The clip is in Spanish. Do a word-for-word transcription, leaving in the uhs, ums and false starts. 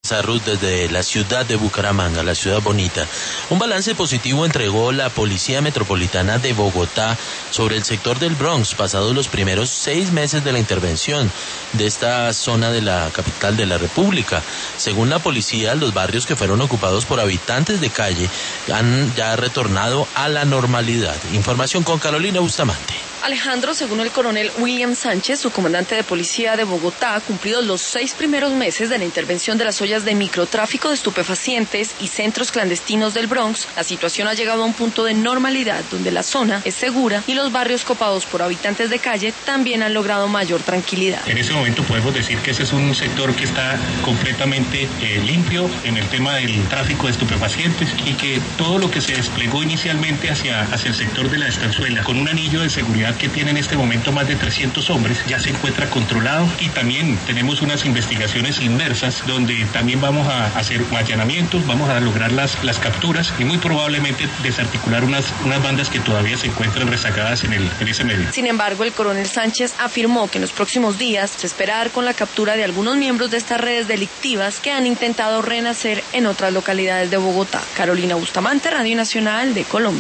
Ruth, desde la ciudad de Bucaramanga, la ciudad bonita. Un balance positivo entregó la Policía Metropolitana de Bogotá sobre el sector del Bronx, pasados los primeros seis meses de la intervención de esta zona de la capital de la República. Según la policía, los barrios que fueron ocupados por habitantes de calle han ya retornado a la normalidad. Información con Carolina Bustamante. Alejandro, según el coronel William Sánchez, su comandante de policía de Bogotá, cumplidos los seis primeros meses de la intervención de las ollas de microtráfico de estupefacientes y centros clandestinos del Bronx, la situación ha llegado a un punto de normalidad donde la zona es segura y los barrios copados por habitantes de calle también han logrado mayor tranquilidad. En ese momento podemos decir que ese es un sector que está completamente eh, limpio en el tema del tráfico de estupefacientes y que todo lo que se desplegó inicialmente hacia, hacia el sector de la estanzuela con un anillo de seguridad que tiene en este momento más de trescientos hombres, ya se encuentra controlado, y también tenemos unas investigaciones inmersas donde también vamos a hacer allanamientos, vamos a lograr las, las capturas y muy probablemente desarticular unas, unas bandas que todavía se encuentran rezagadas en, el, en ese medio. Sin embargo, el coronel Sánchez afirmó que en los próximos días se espera dar con la captura de algunos miembros de estas redes delictivas que han intentado renacer en otras localidades de Bogotá. Carolina Bustamante, Radio Nacional de Colombia.